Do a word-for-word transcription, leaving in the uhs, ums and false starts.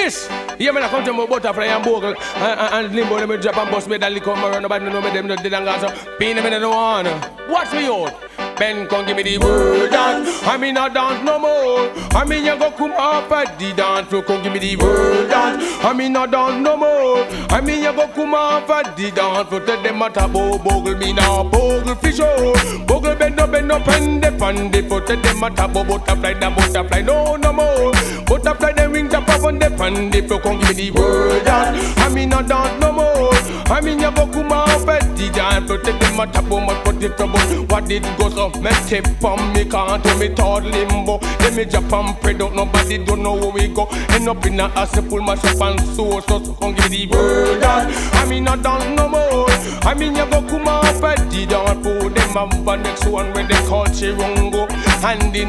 this. Yeah, man, I come to my butterfly and bogle and, and, and limbo. Let me drop and bust me that liquor around. Nobody know me, them not dead and gone. So, pain them in the one. Watch me out. Ben, come give me the word dance. I mean, I dance no more. I mean, you go come up at the dance floor. Come give me the word dance. I mean, I dance no more. I mean, you go come up at the dance floor. Tell them what about bogle me now. Bogle fish oh. Bogle bend up, bend up, and the pan the foot. Tell them what about butterfly, the butterfly. No, no more. Butterfly, the wings up on the pan the floor. Come give me the word dance. I mean, I dance no more. I mean, you go come up at the dance floor. Tell them what about my put it trouble. What did go so? Me tip on me can't do me third limbo. Let me jump and pray out. Nobody don't know where we go. End up in a house, pull my shop and so so so come give me the word dance. I mean I don't no more. I mean you go come up at the dance for them and next one when they call Chirungo and the